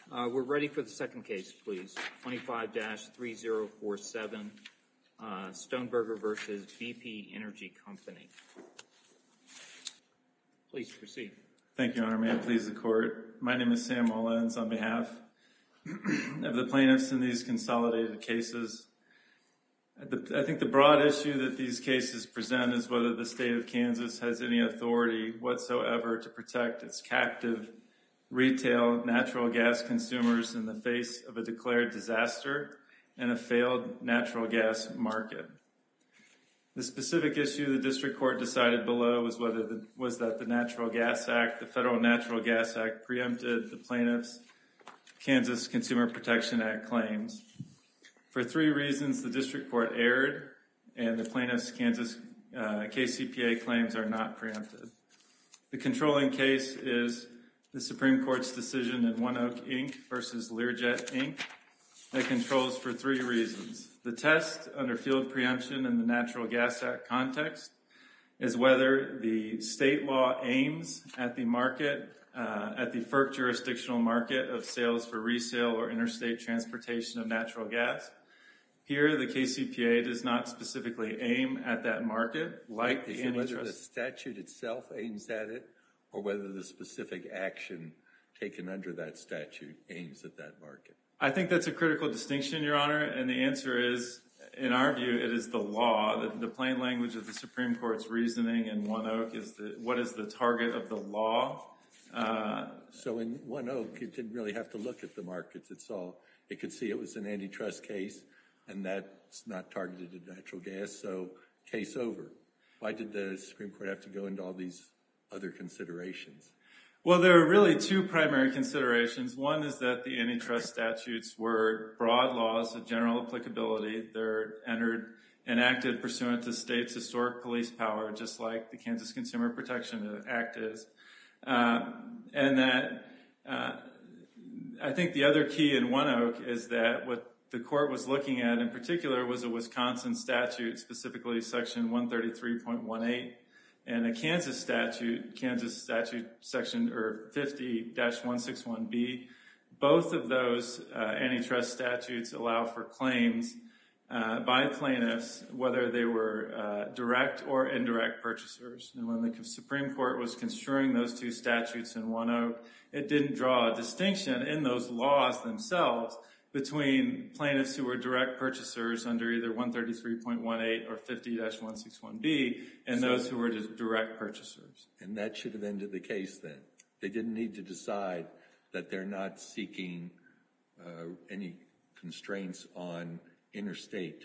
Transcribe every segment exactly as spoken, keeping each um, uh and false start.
Uh, we're ready for the second case, please. twenty-five dash three zero four seven, uh, Stoneberger versus B P Energy Company. Please proceed. Thank you, Your Honor. May it please the Court. My name is Sam Mullins on behalf of the plaintiffs in these consolidated cases. I think the broad issue that these cases present is whether the state of Kansas has any authority whatsoever to protect its captive retail natural gas consumers in the face of a declared disaster and a failed natural gas market. The specific issue the district court decided below was whether the, was that the Natural Gas Act, the Federal Natural Gas Act, preempted the plaintiffs' Kansas Consumer Protection Act claims. For three reasons, the district court erred, and the plaintiffs' Kansas uh, K C P A claims are not preempted. The controlling case is the Supreme Court's decision in One Oak Incorporated versus Learjet Incorporated that controls for three reasons. The test under field preemption in the Natural Gas Act context is whether the state law aims at the market, uh, at the F E R C jurisdictional market of sales for resale or interstate transportation of natural gas. Here, the K C P A does not specifically aim at that market, like the antitrust. Whether the statute itself aims at it, or whether the specific action taken under that statute aims at that market? I think that's a critical distinction, Your Honor, and the answer is, in our view, it is the law. The, the plain language of the Supreme Court's reasoning in One Oak is the, what is the target of the law. Uh, so in One Oak, it didn't really have to look at the markets. It saw, it could see it was an antitrust case, and that's not targeted at natural gas, so case over. Why did the Supreme Court have to go into all these other considerations? Well, there are really two primary considerations. One is that the antitrust statutes were broad laws of general applicability. They're entered, enacted pursuant to states' historic police power, just like the Kansas Consumer Protection Act is. Uh, and that uh, I think the other key in One Oak is that what the court was looking at in particular was a Wisconsin statute, specifically section one thirty-three point one eight, and a Kansas statute, Kansas statute section or fifty dash one sixty-one B. Both of those uh, antitrust statutes allow for claims uh, by plaintiffs, whether they were uh, direct or indirect purchasers. And when the Supreme Court was construing those two statutes in One Oak, it didn't draw a distinction in those laws themselves between plaintiffs who were direct purchasers under either one thirty-three point one eight or fifty dash one sixty-one B and those who were just direct purchasers. And that should have ended the case then. They didn't need to decide that they're not seeking uh, any constraints on interstate,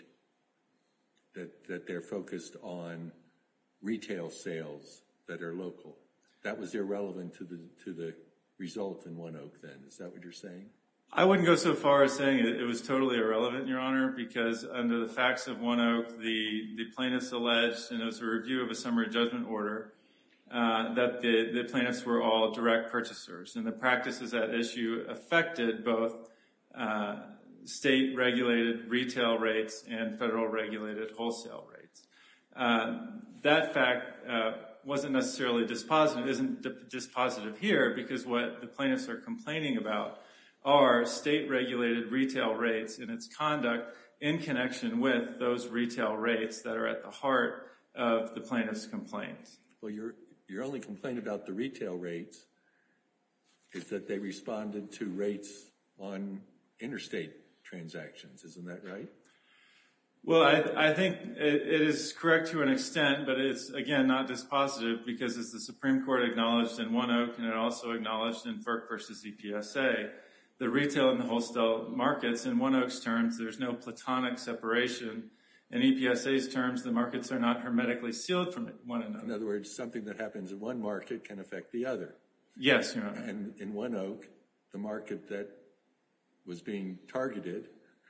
that, that they're focused on retail sales that are local. That was irrelevant to the, to the result in One Oak then. Is that what you're saying? I wouldn't go so far as saying it, it was totally irrelevant, Your Honor, because under the facts of One Oak, the, the plaintiffs alleged, and it was a review of a summary judgment order, uh, that the, the plaintiffs were all direct purchasers. And the practices at issue affected both uh, state-regulated retail rates and federal-regulated wholesale rates. Uh, that fact uh, wasn't necessarily dispositive, isn't dispositive here, because what the plaintiffs are complaining about are state-regulated retail rates and its conduct in connection with those retail rates that are at the heart of the plaintiff's complaints. Well, your, your only complaint about the retail rates is that they responded to rates on interstate transactions. Isn't that right? Well, I, I think it, it is correct to an extent, but it's, again, not dispositive because as the Supreme Court acknowledged in One Oak and it also acknowledged in F E R C versus E P S A, the retail and the wholesale markets, in One Oak's terms, there's no platonic separation. In E P S A's terms, the markets are not hermetically sealed from one another. In other words, something that happens in one market can affect the other. Yes, Your Honor. And in One Oak, the market that was being targeted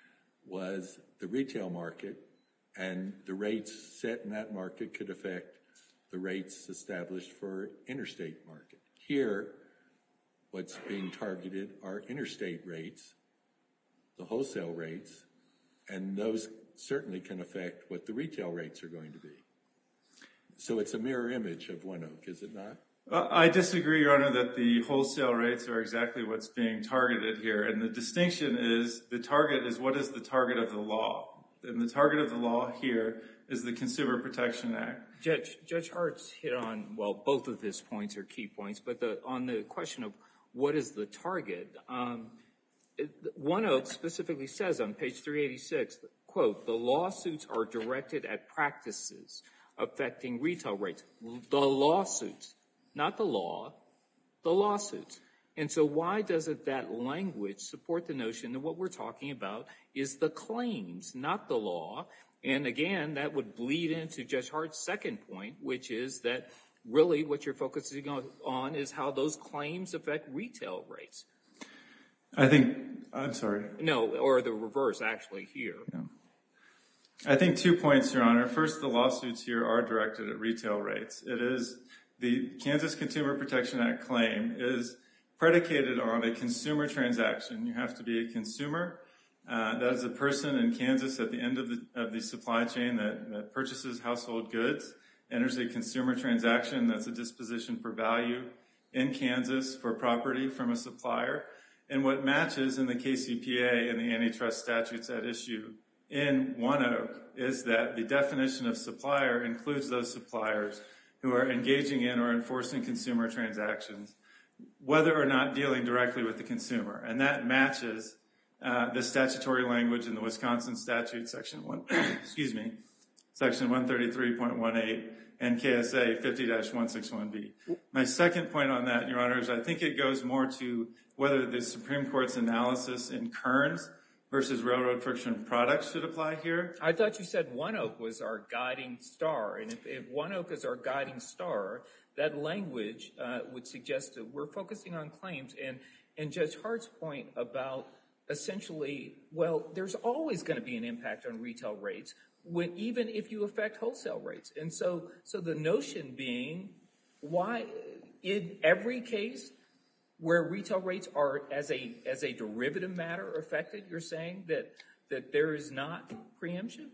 was the retail market, and the rates set in that market could affect the rates established for interstate market. Here, what's being targeted are interstate rates, the wholesale rates, and those certainly can affect what the retail rates are going to be. So it's a mirror image of One Oak, is it not? I disagree, Your Honor, that the wholesale rates are exactly what's being targeted here. And the distinction is the target is what is the target of the law. And the target of the law here is the Consumer Protection Act. Judge, Judge Hart's hit on, well, both of his points are key points, but the, on the question of what is the target, um, it, One Oak specifically says on page three eighty-six, quote, the lawsuits are directed at practices affecting retail rates. The lawsuits. Not the law, the lawsuits. And so why doesn't that language support the notion that what we're talking about is the claims, not the law? And again, that would bleed into Judge Hart's second point, which is that really what you're focusing on is how those claims affect retail rates. I think, I'm sorry. No, or the reverse, actually, here. Yeah. I think two points, Your Honor. First, the lawsuits here are directed at retail rates. It is the Kansas Consumer Protection Act claim is predicated on a consumer transaction. You have to be a consumer. Uh, that is a person in Kansas at the end of the, of the supply chain that, that purchases household goods, enters a consumer transaction that's a disposition for value in Kansas for property from a supplier. And what matches in the K C P A and the antitrust statutes at issue in One Oak is that the definition of supplier includes those suppliers who are engaging in or enforcing consumer transactions, whether or not dealing directly with the consumer. And that matches uh, the statutory language in the Wisconsin statute, section one, excuse me, section one thirty-three point one eight and K S A fifty dash one sixty-one B. My second point on that, Your Honor, is I think it goes more to whether the Supreme Court's analysis in Kearns versus railroad friction products should apply here. I thought you said One Oak was our guiding star. And if, if One Oak is our guiding star, that language uh, would suggest that we're focusing on claims. And, and Judge Hart's point about essentially, well, there's always going to be an impact on retail rates, when, even if you affect wholesale rates. And so, so the notion being, why in every case where retail rates are as a as a derivative matter affected, you're saying that that there is not preemption?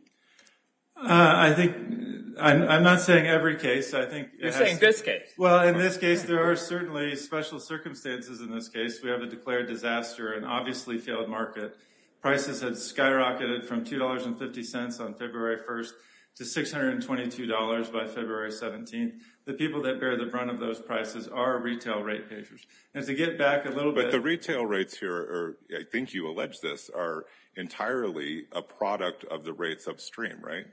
Uh, I think I'm, I'm not saying every case. I think you're saying to, this case. Well, in this case, there are certainly special circumstances. In this case, we have a declared disaster and obviously failed market. Prices had skyrocketed from two dollars and fifty cents on February first to six hundred twenty-two dollars by February seventeenth. The people that bear the brunt of those prices are retail rate payers. And to get back a little but bit. But the retail rates here, are, I think you allege this, are entirely a product of the rates upstream, right?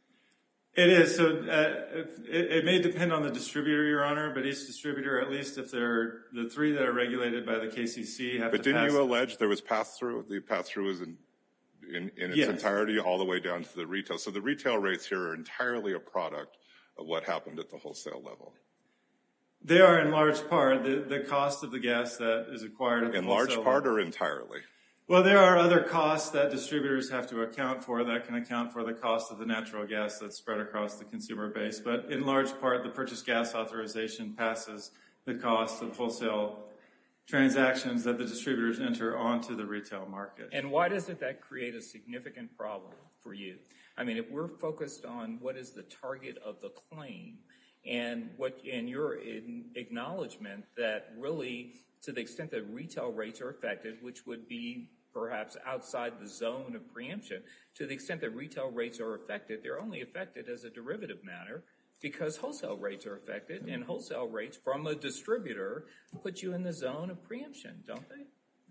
It is. So uh, it, it may depend on the distributor, Your Honor, but each distributor, at least if they're the three that are regulated by the K C C, have but to pass. But didn't you allege there was pass-through? The pass-through was in, in, in its yes. entirety all the way down to the retail. So the retail rates here are entirely a product of what happened at the wholesale level. They are in large part the, the cost of the gas that is acquired at the in wholesale large part level. Or entirely? Well, there are other costs that distributors have to account for that can account for the cost of the natural gas that's spread across the consumer base. But in large part, the purchase gas authorization passes the cost of wholesale transactions that the distributors enter onto the retail market. And why doesn't that create a significant problem for you? I mean, if we're focused on what is the target of the claim and what, and your acknowledgement that really, to the extent that retail rates are affected, which would be perhaps outside the zone of preemption, to the extent that retail rates are affected, they're only affected as a derivative matter because wholesale rates are affected, and wholesale rates from a distributor put you in the zone of preemption, don't they?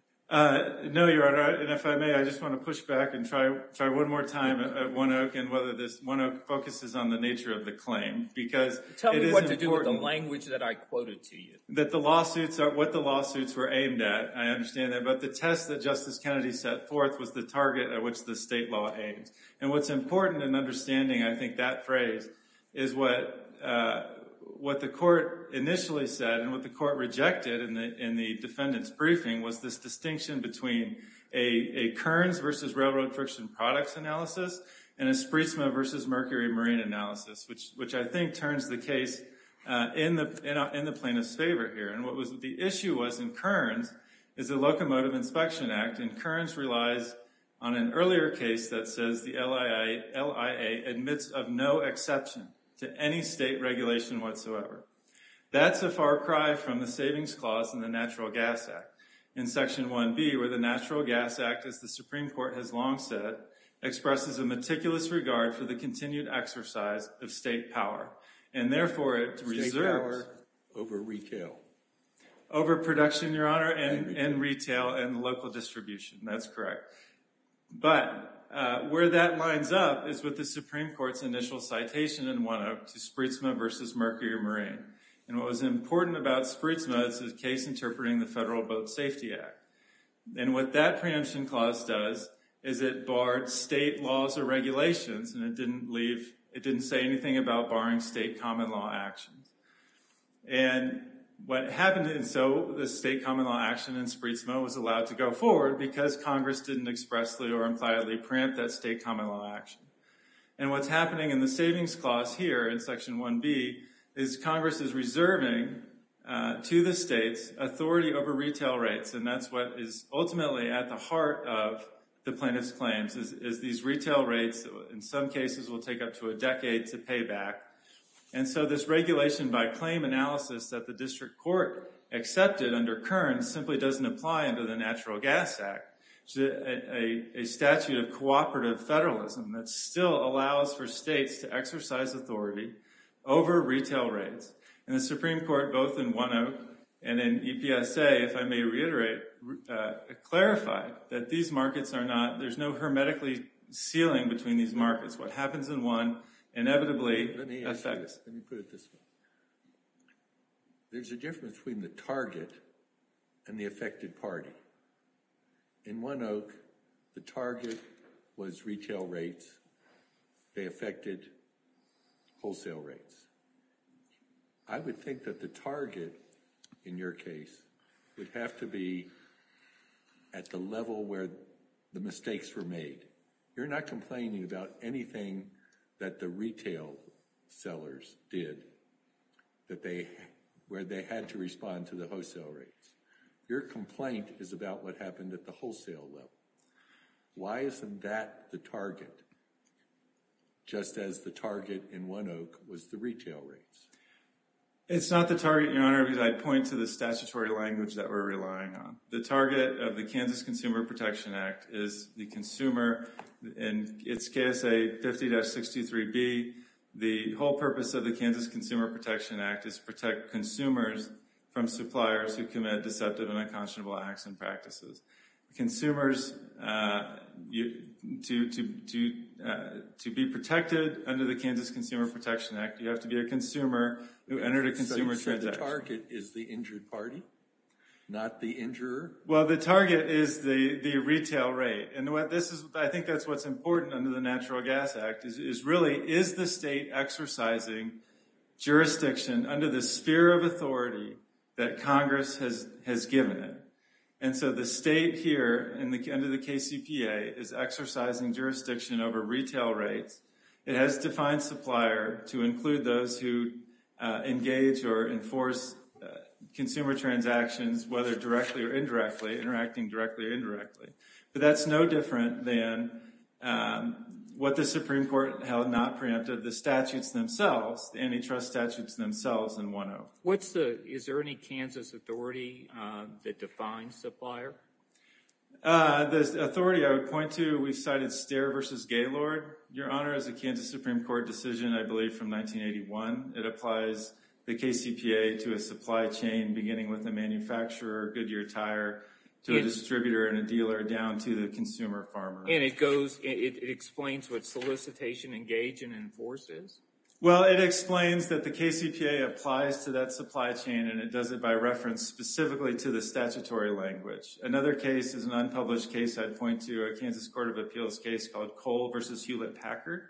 Uh, no, Your Honor, and if I may, I just want to push back and try try one more time at, at One Oak and whether this One Oak focuses on the nature of the claim, because tell it me is what to do with the important language that I quoted to you. That the lawsuits are what the lawsuits were aimed at. I understand that, but the test that Justice Kennedy set forth was the target at which the state law aims. And what's important in understanding, I think, that phrase is what uh, what the court initially said and what the court rejected in the in the defendant's briefing was this distinction between a, a Kearns versus railroad friction products analysis and a Spreetsma versus Mercury Marine analysis, which which I think turns the case uh, in the in, in the plaintiff's favor here. And what was the issue was in Kearns is the Locomotive Inspection Act, and Kearns relies on an earlier case that says the L I A admits of no exception to any state regulation whatsoever. That's a far cry from the Savings Clause in the Natural Gas Act. In Section one B, where the Natural Gas Act, as the Supreme Court has long said, expresses a meticulous regard for the continued exercise of state power. And therefore, it State reserves... power over retail. Over production, Your Honor, and, and, and retail and local distribution. That's correct. But uh, where that lines up is with the Supreme Court's initial citation in One Oak to Spreetsma versus Mercury Marine. And what was important about Spreetsma is a case interpreting the Federal Boat Safety Act. And what that preemption clause does is it barred state laws or regulations, and it didn't leave, it didn't say anything about barring state common law actions. And what happened, and so the state common law action in Spreetsma was allowed to go forward because Congress didn't expressly or impliedly preempt that state common law action. And what's happening in the Savings Clause here in Section one B is Congress is reserving uh, to the states authority over retail rates, and that's what is ultimately at the heart of the plaintiff's claims, is, is these retail rates, in some cases, will take up to a decade to pay back. And so this regulation by claim analysis that the district court accepted under Kern simply doesn't apply under the Natural Gas Act, which is a, a, a statute of cooperative federalism that still allows for states to exercise authority over retail rates. And the Supreme Court, both in One Oak and in E P S A, if I may reiterate, uh, clarified that these markets are not, there's no hermetically ceiling between these markets. What happens in one inevitably let me affects. Let me put it this way. There's a difference between the target and the affected party. In One Oak, the target was retail rates. They affected wholesale rates. I would think that the target, in your case, would have to be at the level where the mistakes were made. You're not complaining about anything that the retail sellers did, that they, where they had to respond to the wholesale rates. Your complaint is about what happened at the wholesale level. Why isn't that the target, just as the target in One Oak was the retail rates? It's not the target, Your Honor, because I'd point to the statutory language that we're relying on. The target of the Kansas Consumer Protection Act is the consumer, and it's K S A fifty dash sixty-three B. The whole purpose of the Kansas Consumer Protection Act is to protect consumers from suppliers who commit deceptive and unconscionable acts and practices. Consumers, uh, you, to to to uh, to be protected under the Kansas Consumer Protection Act, you have to be a consumer who entered a consumer so, transaction. So the target is the injured party, not the injurer? Well, the target is the the retail rate, and what this is, I think that's what's important under the Natural Gas Act is is really is the state exercising jurisdiction under the sphere of authority that Congress has has given it. And so the state here, in the, under the K C P A, is exercising jurisdiction over retail rates. It has defined supplier to include those who uh, engage or enforce uh, consumer transactions, whether directly or indirectly, interacting directly or indirectly. But that's no different than um, what the Supreme Court held not preempted, the statutes themselves, the antitrust statutes themselves in One Oak. What's the, is there any Kansas authority uh, that defines supplier? Uh, the authority I would point to, we've cited Stair versus Gaylord, Your Honor, as a Kansas Supreme Court decision, I believe, from nineteen eighty-one. It applies the K C P A to a supply chain beginning with a manufacturer, Goodyear Tire, to a distributor and a dealer down to the consumer farmer. And it goes, it, it explains what solicitation, engage, and enforce is? Well, it explains that the K C P A applies to that supply chain, and it does it by reference specifically to the statutory language. Another case is an unpublished case I'd point to, a Kansas Court of Appeals case called Cole versus Hewlett-Packard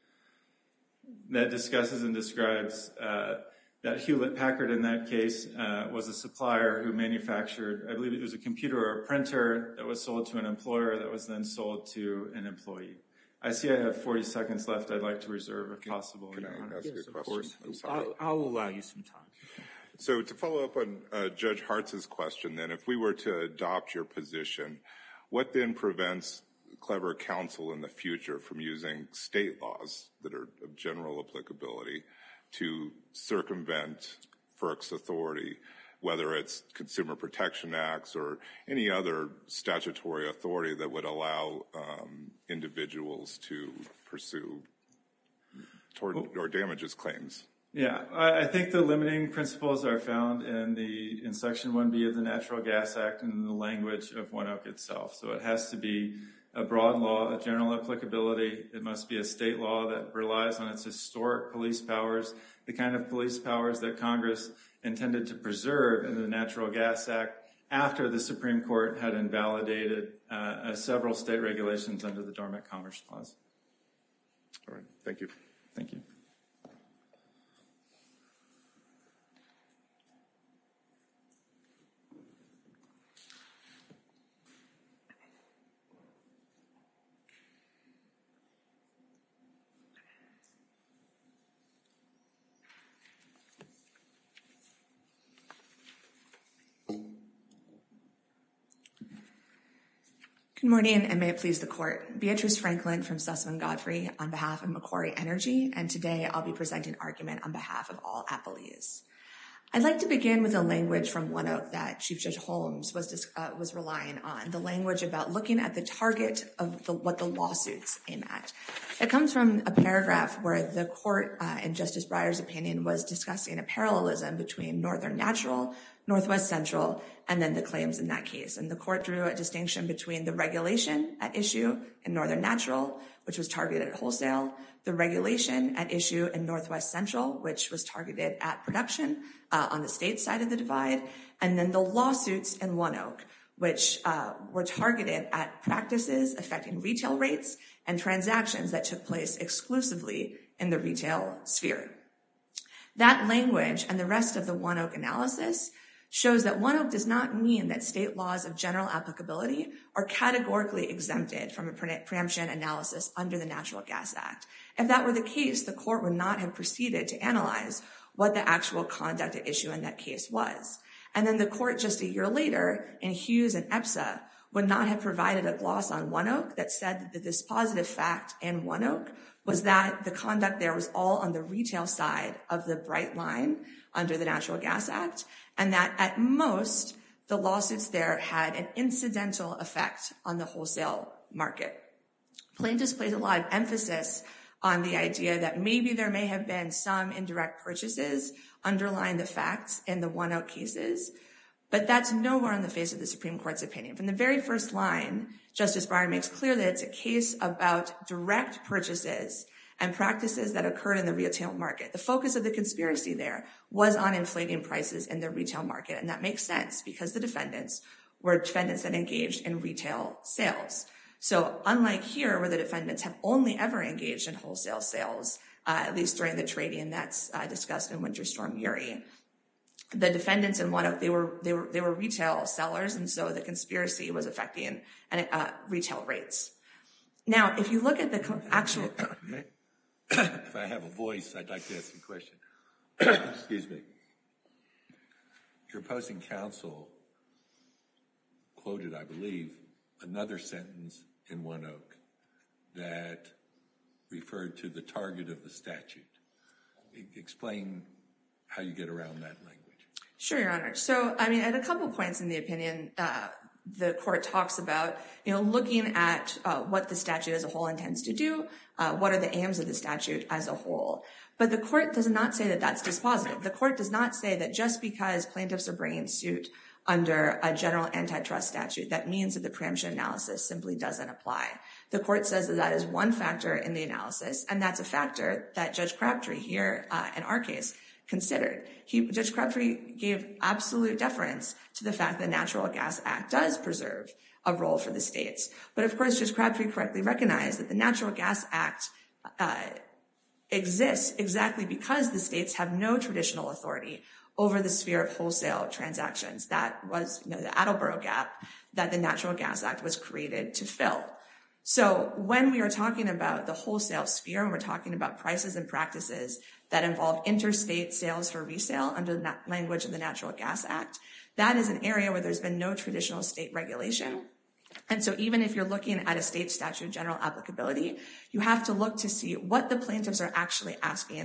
that discusses and describes uh, that Hewlett-Packard in that case uh, was a supplier who manufactured, I believe it was a computer or a printer that was sold to an employer that was then sold to an employee. I see I have forty seconds left. I'd like to reserve if possible. Can Your I Honor. ask Yes, you a of question? course. I'm sorry. I'll, I'll allow you some time. So to follow up on uh, Judge Hartz's question, then, if we were to adopt your position, what then prevents clever counsel in the future from using state laws that are of general applicability to circumvent FERC's authority, whether it's Consumer Protection Acts or any other statutory authority that would allow um, individuals to pursue toward, or damages claims. Yeah, I, I think the limiting principles are found in the in Section one B of the Natural Gas Act and in the language of ONEOK itself. So it has to be a broad law, a general applicability. It must be a state law that relies on its historic police powers, the kind of police powers that Congress intended to preserve in the Natural Gas Act after the Supreme Court had invalidated uh, uh, several state regulations under the Dormant Commerce Clause. All right, thank you. Thank you. Good morning, and may it please the court. Beatrice Franklin from Sussman Godfrey on behalf of Macquarie Energy, and today I'll be presenting argument on behalf of all appellees. I'd like to begin with a language from ONEOK that Chief Judge Holmes was uh, was relying on, the language about looking at the target of the, what the lawsuits aim at. It comes from a paragraph where the court, uh, in Justice Breyer's opinion, was discussing a parallelism between Northern Natural, Northwest Central, and then the claims in that case. And the court drew a distinction between the regulation at issue in Northern Natural, which was targeted at wholesale, the regulation at issue in Northwest Central, which was targeted at production uh, on the state side of the divide, and then the lawsuits in ONEOK, which uh, were targeted at practices affecting retail rates and transactions that took place exclusively in the retail sphere. That language and the rest of the ONEOK analysis shows that ONEOK does not mean that state laws of general applicability are categorically exempted from a pre- preemption analysis under the Natural Gas Act. If that were the case, the court would not have proceeded to analyze what the actual conduct at issue in that case was. And then the court just a year later in Hughes and EPSA would not have provided a gloss on ONEOK that said that this positive fact in ONEOK was that the conduct there was all on the retail side of the bright line under the Natural Gas Act, and that at most the lawsuits there had an incidental effect on the wholesale market. Plaintiffs placed a lot of emphasis on the idea that maybe there may have been some indirect purchases underlying the facts in the ONEOK cases, but that's nowhere on the face of the Supreme Court's opinion. From the very first line, Justice Breyer makes clear that it's a case about direct purchases and practices that occurred in the retail market. The focus of the conspiracy there was on inflating prices in the retail market, and that makes sense because the defendants were defendants that engaged in retail sales. So unlike here, where the defendants have only ever engaged in wholesale sales, uh, at least during the trading that's uh, discussed in Winter Storm Uri, the defendants in ONEOK, they were they were they were retail sellers, and so the conspiracy was affecting uh, retail rates. Now, if you look at the co- actual. If I have a voice, I'd like to ask a question. Excuse me. Your opposing counsel quoted, I believe, another sentence in ONEOK that referred to the target of the statute. Explain how you get around that language. Sure, Your Honor. So, I mean, at a couple points in the opinion, uh, the court talks about, you know, looking at uh, what the statute as a whole intends to do, uh, what are the aims of the statute as a whole. But the court does not say that that's dispositive. The court does not say that just because plaintiffs are bringing suit under a general antitrust statute, that means that the preemption analysis simply doesn't apply. The court says that that is one factor in the analysis, and that's a factor that Judge Crabtree here, uh, in our case, considered. He, Judge Crabtree gave absolute deference to the fact that the Natural Gas Act does preserve a role for the states. But of course, Judge Crabtree correctly recognized that the Natural Gas Act uh, exists exactly because the states have no traditional authority over the sphere of wholesale transactions. That was, you know, the Attleboro gap that the Natural Gas Act was created to fill. So when we are talking about the wholesale sphere, and we're talking about prices and practices that involve interstate sales for resale under the language of the Natural Gas Act, that is an area where there's been no traditional state regulation. And so even if you're looking at a state statute of general applicability, you have to look to see what the plaintiffs are actually asking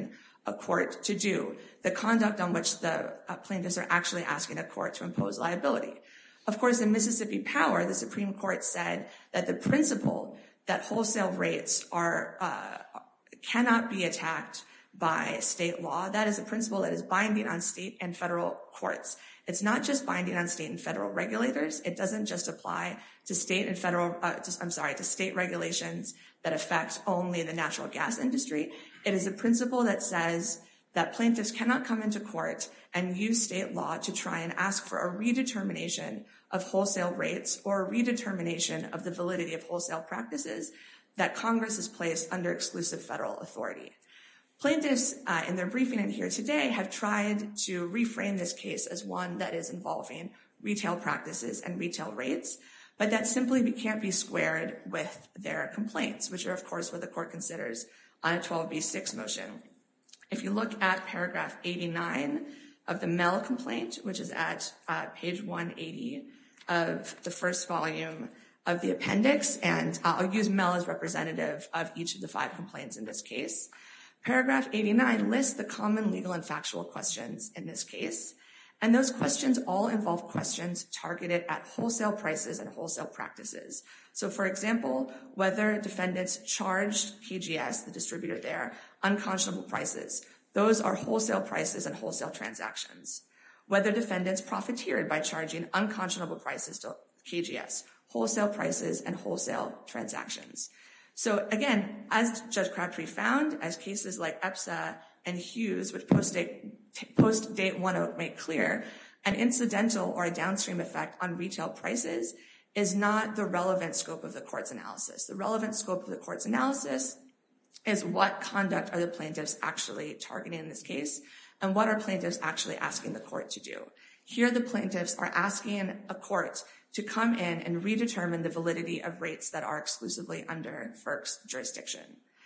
a court to do, the conduct on which the uh, plaintiffs are actually asking a court to impose liability. Of course, in Mississippi Power, the Supreme Court said that the principle that wholesale rates are uh, cannot be attacked by state law, that is a principle that is binding on state and federal courts. It's not just binding on state and federal regulators. It doesn't just apply to state and federal, uh, just, I'm sorry, to state regulations that affect only the natural gas industry. It is a principle that says that plaintiffs cannot come into court and use state law to try and ask for a redetermination of wholesale rates or a redetermination of the validity of wholesale practices that Congress has placed under exclusive federal authority. Plaintiffs uh, in their briefing in here today have tried to reframe this case as one that is involving retail practices and retail rates, but that simply can't be squared with their complaints, which are, of course, what the court considers on a twelve B six motion. If you look at paragraph eighty-nine of the Mell complaint, which is at uh, page one eighty of the first volume of the appendix, and uh, I'll use Mell as representative of each of the five complaints in this case. Paragraph eighty-nine lists the common legal and factual questions in this case, and those questions all involve questions targeted at wholesale prices and wholesale practices. So, for example, whether defendants charged K G S, the distributor there, unconscionable prices. Those are wholesale prices and wholesale transactions. Whether defendants profiteered by charging unconscionable prices to K G S, wholesale prices and wholesale transactions. So again, as Judge Crabtree found, as cases like E P S A and Hughes, which post-date post-date one oh make clear, an incidental or a downstream effect on retail prices is not the relevant scope of the court's analysis. The relevant scope of the court's analysis is what conduct are the plaintiffs actually targeting in this case, and what are plaintiffs actually asking the court to do. Here, the plaintiffs are asking a court to come in and redetermine the validity of rates that are exclusively under F E R C's jurisdiction.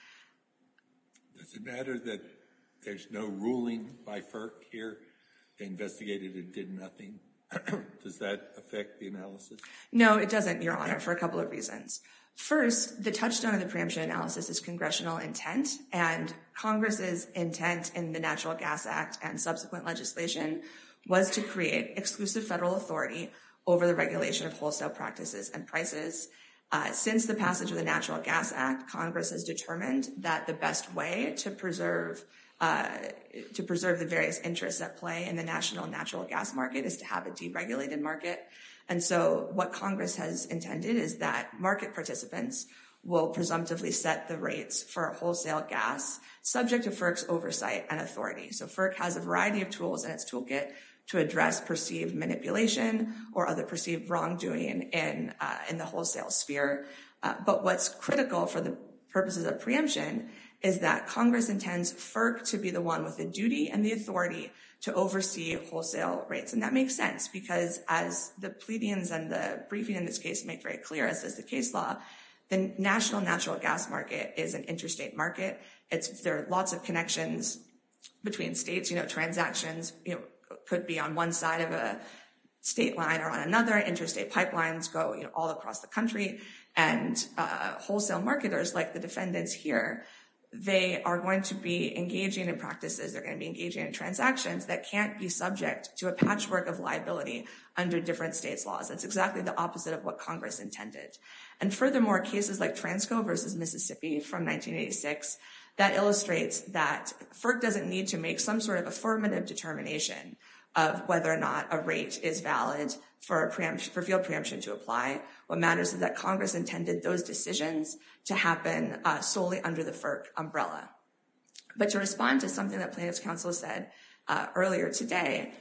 Does it matter that there's no ruling by F E R C here? They investigated and did nothing. Does that affect the analysis? No, it doesn't, Your Honor, for a couple of reasons. First, the touchstone of the preemption analysis is congressional intent, and Congress's intent in the Natural Gas Act and subsequent legislation was to create exclusive federal authority over the regulation of wholesale practices and prices. Uh, since the passage of the Natural Gas Act, Congress has determined that the best way to preserve uh, to preserve the various interests at play in the national natural gas market is to have a deregulated market. And so what Congress has intended is that market participants will presumptively set the rates for wholesale gas subject to F E R C's oversight and authority. So F E R C has a variety of tools in its toolkit to address perceived manipulation or other perceived wrongdoing in, uh, in the wholesale sphere. Uh, but what's critical for the purposes of preemption is that Congress intends F E R C to be the one with the duty and the authority to oversee wholesale rates. And that makes sense because as the pleadings and the briefing in this case make very clear, as does the case law, the national natural gas market is an interstate market. It's, there are lots of connections between states, you know, transactions, you know, could be on one side of a state line or on another. Interstate pipelines go, you know, all across the country. And uh, wholesale marketers like the defendants here, they are going to be engaging in practices, they're going to be engaging in transactions that can't be subject to a patchwork of liability under different states' laws. That's exactly the opposite of what Congress intended. And furthermore, cases like Transco versus Mississippi from nineteen eighty-six, that illustrates that F E R C doesn't need to make some sort of affirmative determination of whether or not a rate is valid for, a preemption, for field preemption to apply. What matters is that Congress intended those decisions to happen uh, solely under the F E R C umbrella. But to respond to something that Plaintiffs' Counsel said uh, earlier today,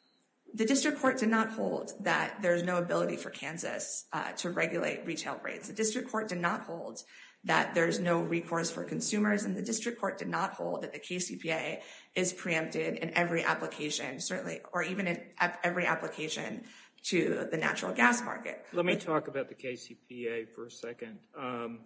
the district court did not hold that there's no ability for Kansas uh, to regulate retail rates. The district court did not hold that there's no recourse for consumers, and the district court did not hold that the K C P A is preempted in every application, certainly, or even in every application to the natural gas market. Let me talk about the K C P A for a second. Um,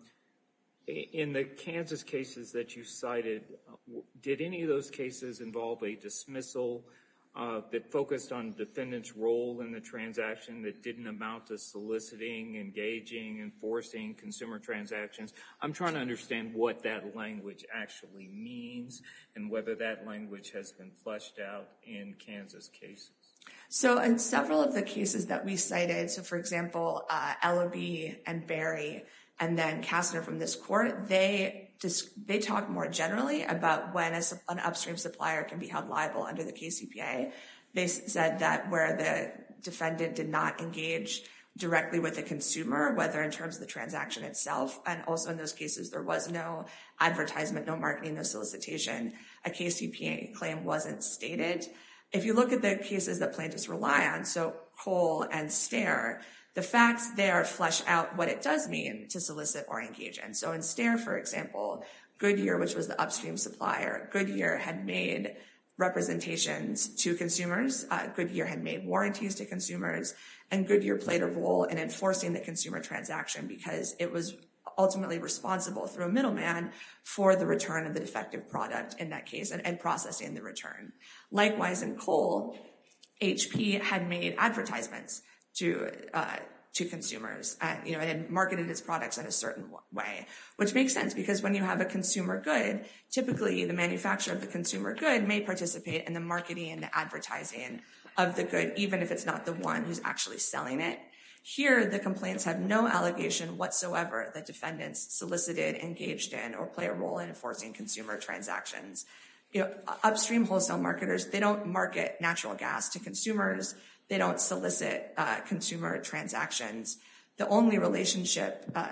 in the Kansas cases that you cited, did any of those cases involve a dismissal uh, that focused on defendant's role in the transaction, that didn't amount to soliciting, engaging, enforcing consumer transactions. I'm trying to understand what that language actually means and whether that language has been fleshed out in Kansas cases. So in several of the cases that we cited, so for example, uh, Ellaby and Berry, and then Kastner from this court, they just, they talk more generally about when a, an upstream supplier can be held liable under the K C P A. They said that where the defendant did not engage directly with the consumer, whether in terms of the transaction itself, and also in those cases there was no advertisement, no marketing, no solicitation, a K C P A claim wasn't stated. If you look at the cases that plaintiffs rely on, so Cole and Stair, the facts there flesh out what it does mean to solicit or engage in. So in Stair, for example, Goodyear, which was the upstream supplier, Goodyear had made representations to consumers. Uh, Goodyear had made warranties to consumers, and Goodyear played a role in enforcing the consumer transaction because it was ultimately responsible through a middleman for the return of the defective product in that case and, and processing the return. Likewise, in Cole, H P had made advertisements to uh, to consumers. Uh, you know, it had marketed its products in a certain way, which makes sense because when you have a consumer good, typically the manufacturer of the consumer good may participate in the marketing and the advertising of the good, even if it's not the one who's actually selling it. Here, the complaints have no allegation whatsoever that defendants solicited, engaged in, or play a role in enforcing consumer transactions. You know, upstream wholesale marketers, they don't market natural gas to consumers. They don't solicit uh, consumer transactions. The only relationship uh,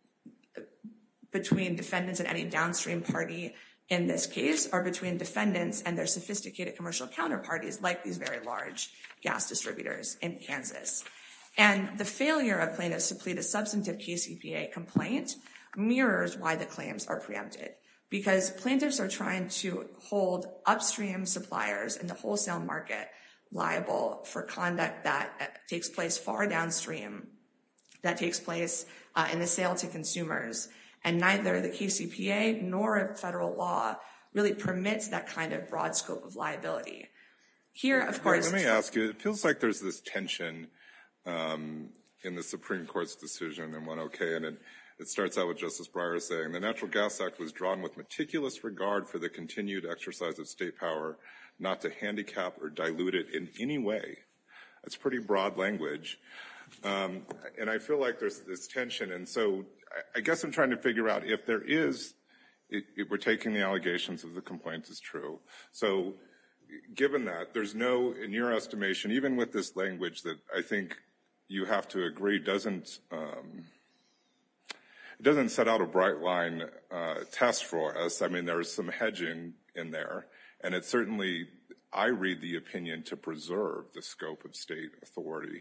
between defendants and any downstream party in this case are between defendants and their sophisticated commercial counterparties, like these very large gas distributors in Kansas. And the failure of plaintiffs to plead a substantive K C P A complaint mirrors why the claims are preempted, because plaintiffs are trying to hold upstream suppliers in the wholesale market liable for conduct that takes place far downstream, that takes place uh, in the sale to consumers. And neither the K C P A nor federal law really permits that kind of broad scope of liability. Here, of course— Let me ask you, it feels like there's this tension um, in the Supreme Court's decision in one OK, and it, it starts out with Justice Breyer saying, the Natural Gas Act was drawn with meticulous regard for the continued exercise of state power, not to handicap or dilute it in any way. That's pretty broad language. Um, and I feel like there's this tension. And so I, I guess I'm trying to figure out if there is, if, if we're taking the allegations of the complaint as true. So given that, there's no, in your estimation, even with this language that I think you have to agree doesn't, um, it doesn't set out a bright line uh, test for us. I mean, there's some hedging in there. And it certainly, I read the opinion to preserve the scope of state authority.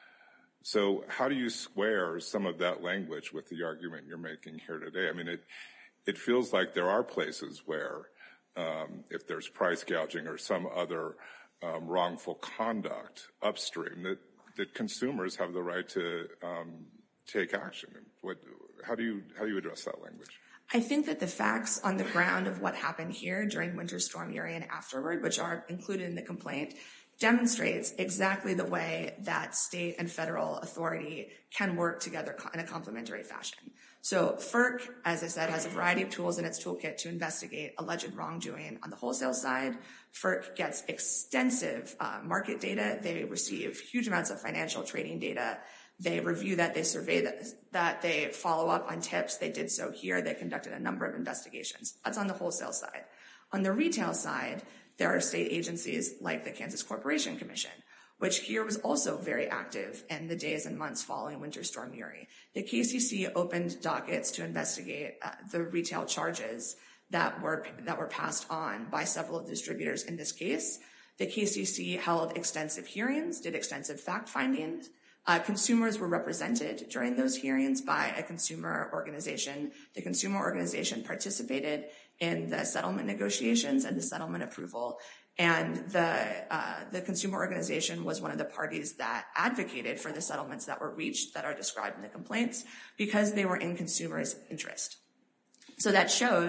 So how do you square some of that language with the argument you're making here today? I mean, it, it feels like there are places where um, if there's price gouging or some other um, wrongful conduct upstream, that, that consumers have the right to um, take action. What, how do you, how do you address that language? I think that the facts on the ground of what happened here during Winter Storm Uri and afterward, which are included in the complaint, demonstrates exactly the way that state and federal authority can work together in a complementary fashion. So FERC, as I said, has a variety of tools in its toolkit to investigate alleged wrongdoing on the wholesale side. FERC gets extensive uh, market data. They receive huge amounts of financial trading data. They review that, they survey that, that, they follow up on tips. They did so here. They conducted a number of investigations. That's on the wholesale side. On the retail side, there are state agencies like the Kansas Corporation Commission, which here was also very active in the days and months following Winter Storm Uri. The K C C opened dockets to investigate uh, the retail charges that were, that were passed on by several of the distributors in this case. The K C C held extensive hearings, did extensive fact findings. Uh, consumers were represented during those hearings by a consumer organization. The consumer organization participated in the settlement negotiations and the settlement approval. And the, uh, the consumer organization was one of the parties that advocated for the settlements that were reached that are described in the complaints because they were in consumers' interest. So that shows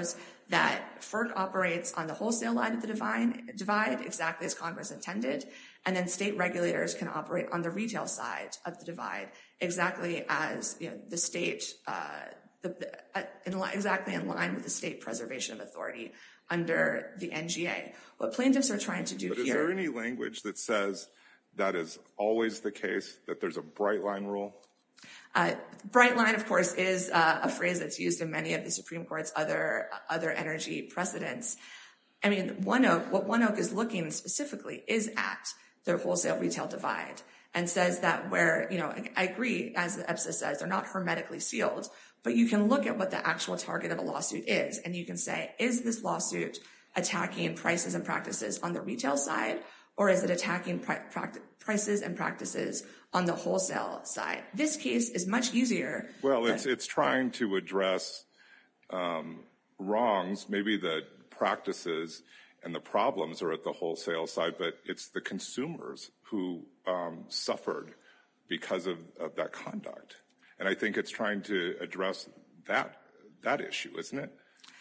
that FERC operates on the wholesale line of the divide, divide exactly as Congress intended, and then state regulators can operate on the retail side of the divide exactly as you know, the state, uh, the, the, uh, in li- exactly in line with the state preservation of authority under the N G A. What plaintiffs are trying to do but here— is there any language that says that is always the case, that there's a bright line rule? Uh, bright line, of course, is uh, a phrase that's used in many of the Supreme Court's other other energy precedents. I mean, One Oak, what One Oak is looking specifically is at the wholesale retail divide and says that where, you know, I agree, as the EPSA says, they're not hermetically sealed, but you can look at what the actual target of a lawsuit is, and you can say, is this lawsuit attacking prices and practices on the retail side, or is it attacking pri- practi- prices and practices on the wholesale side? This case is much easier. Well, it's it's trying to address um, wrongs. Maybe the practices and the problems are at the wholesale side, but it's the consumers who um, suffered because of, of that conduct. And I think it's trying to address that that issue, isn't it?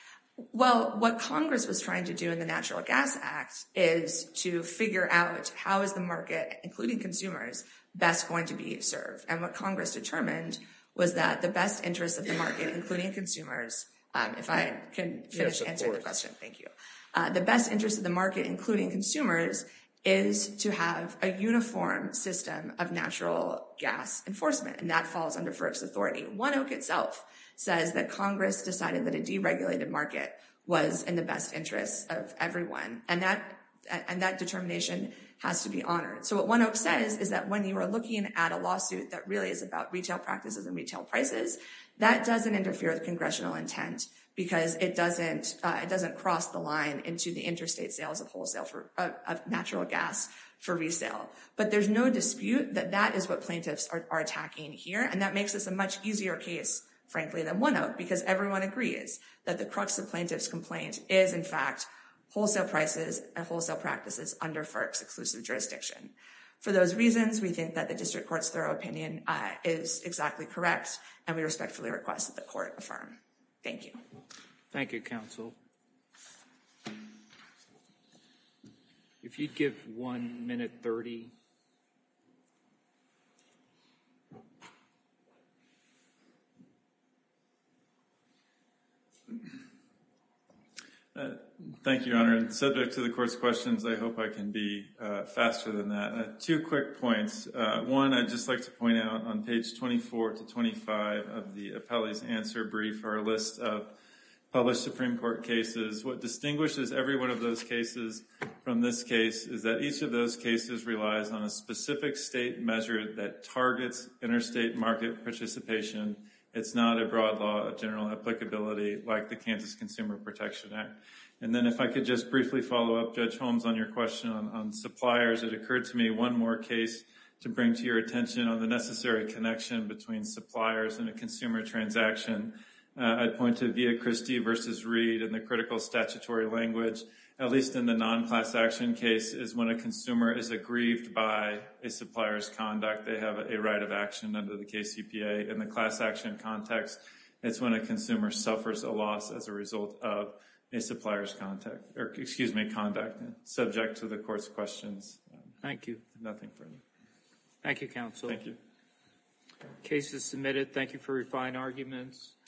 Well, what Congress was trying to do in the Natural Gas Act is to figure out how is the market, including consumers, best going to be served. And what Congress determined was that the best interests of the market, including consumers, um, if I can finish Yes, answering course. the question, thank you. Uh, the best interest of the market, including consumers, is to have a uniform system of natural gas enforcement, and that falls under FERC's authority. One Oak itself says that Congress decided that a deregulated market was in the best interest of everyone, and that and that determination has to be honored. So what One Oak says is that when you are looking at a lawsuit that really is about retail practices and retail prices, that doesn't interfere with congressional intent because it doesn't uh, it doesn't cross the line into the interstate sales of wholesale for uh, of natural gas for resale. But there's no dispute that that is what plaintiffs are, are attacking here, and that makes this a much easier case, frankly, than One Oak, because everyone agrees that the crux of plaintiffs' complaint is, in fact, wholesale prices and wholesale practices under FERC's exclusive jurisdiction. For those reasons, we think that the district court's thorough opinion uh, is exactly correct, and we respectfully request that the court affirm. Thank you. Thank you, counsel. If you'd give one minute thirty. Uh, thank you, Your Honor. And subject to the court's questions, I hope I can be uh, faster than that. Uh, two quick points. Uh, one, I'd just like to point out on page twenty-four to twenty-five of the appellee's answer brief are a list of published Supreme Court cases. What distinguishes every one of those cases from this case is that each of those cases relies on a specific state measure that targets interstate market participation. It's not a broad law of general applicability like the Kansas Consumer Protection Act. And then if I could just briefly follow up, Judge Holmes, on your question on, on suppliers, it occurred to me one more case to bring to your attention on the necessary connection between suppliers and a consumer transaction. Uh, I'd point to Via Christi versus Reed, and the critical statutory language, at least in the non-class action case, is when a consumer is aggrieved by a supplier's conduct, they have a right of action under the K C P A. In the class action context, it's when a consumer suffers a loss as a result of a supplier's contact, or excuse me, conduct, subject to the court's questions. Thank you. Nothing further. Thank you, counsel. Thank you. Case is submitted. Thank you for your fine arguments.